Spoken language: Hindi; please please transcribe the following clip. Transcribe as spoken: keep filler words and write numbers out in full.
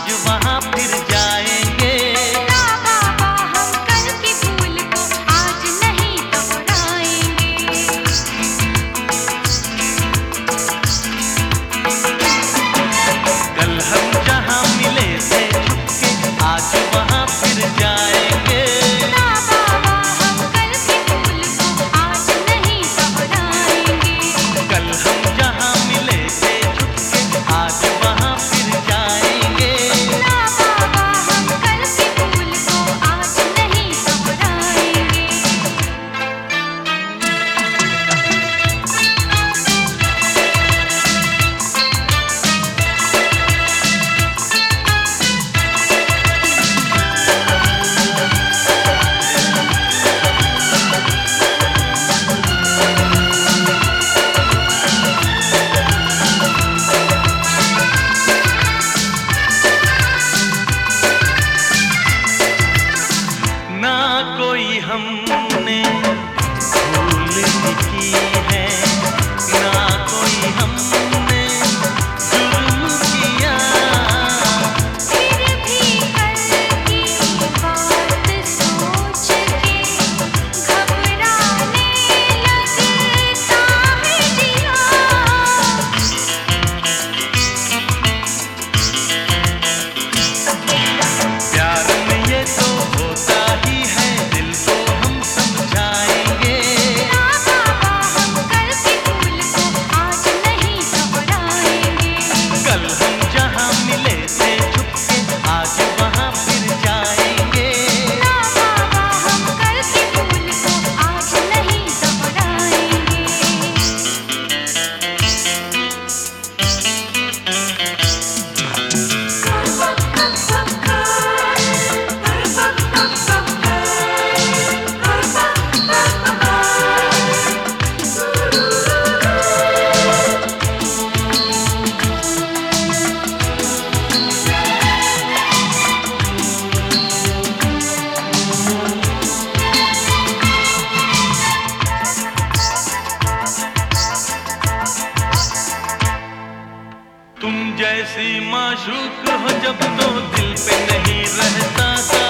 आज वहाँ फिर जाएंगे। ना बाबा हम कल की भूल को आज नहीं दोहराएंगे। कल हम जहाँ मिले थे छुपके आज वहाँ फिर जाएंगे। ना बाबा हम कल की भूल को आज नहीं दोहराएंगे। कल हम जहाँ मिले थे छुपके आज वहाँ फिर जाएंगे। ना बाबा हम कल की भूल को आज नहीं दोहराएंगे। ना कोई हमने भूल की है, ना कोई हमने जुर्म किया। फिर भी कल की बात सोच के घबराने लगता है जिया। प्यार में ये तो होता ही है, दिल को हम समझाएंगे। ना बाबा हम कल की भूल को आज नहीं दोहराएंगे। कल हम जहाँ मिले थे छुपके आज वहाँ फिर जाएंगे। ना बाबा हम कल की भूल को आज नहीं दोहराएंगे। तुम जैसी माशूक हो जब तो दिल पे नहीं रहता।